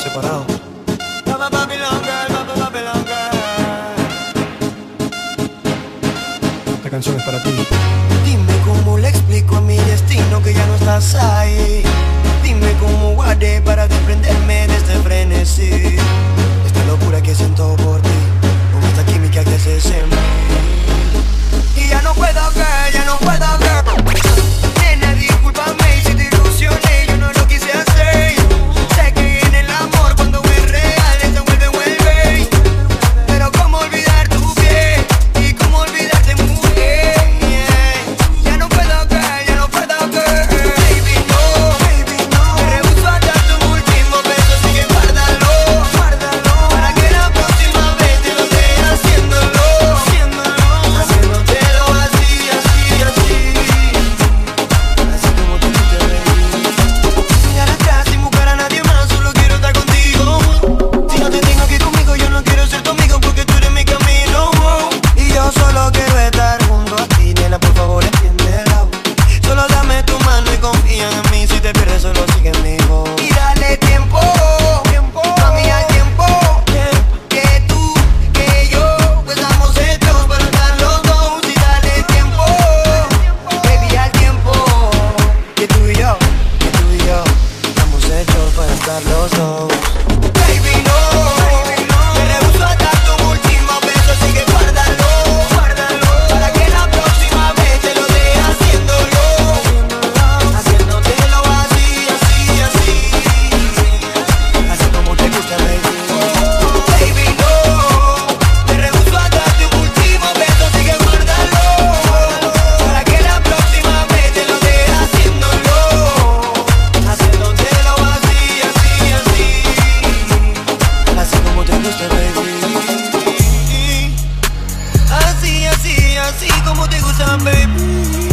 separado. Esta canción es para ti. Dime cómo le explico a mi destino que ya no estás ahí. Dime cómo guardé para desprenderme de este frenesí. Esta locura que siento por ti, con esta química que haces en mí. Y ya no puedo, girl, ya no puedo, girl. Nena, discúlpame si te ilusioné, yo no lo quise hacer. Sé que en el amor cuando es real esto vuelve. Pero cómo olvidar tu piel y cómo olvidarte, mujer. Ya no puedo, girl, ya no puedo, girl. Baby, no, me rehuso a dar tu último beso, así que guárdalo, para que la próxima vez te lo dé haciéndolo, haciéndotelo así, así como tú te ves. Mirar atrás sin buscar a nadie más, solo quiero estar contigo. Si no te tengo aquí conmigo, yo no quiero ser tu amigo, porque tú eres mi camino. Y yo solo quiero estar junto a ti, nena, por favor entiéndelo. Solo dame tu mano y confía en mí, si te pierdes solo sigue en mi voz. Y dale tiempo, mami, al tiempo. Que tú, que yo, pues estamos hechos para estar los dos. Y dale tiempo, baby, al tiempo. Que tú y yo, estamos hechos para estar los dos. Baby, no, me rehuso a dar tu último beso, así que guárdalo, para que la próxima vez te lo dé haciéndolo, haciéndotelo así, así como te gusta, baby. Baby, no, me rehuso a dar tu último beso, así que guárdalo, para que la próxima vez te lo dé haciéndolo, haciéndotelo así, así como te gusta, baby. Así como te gusta, baby.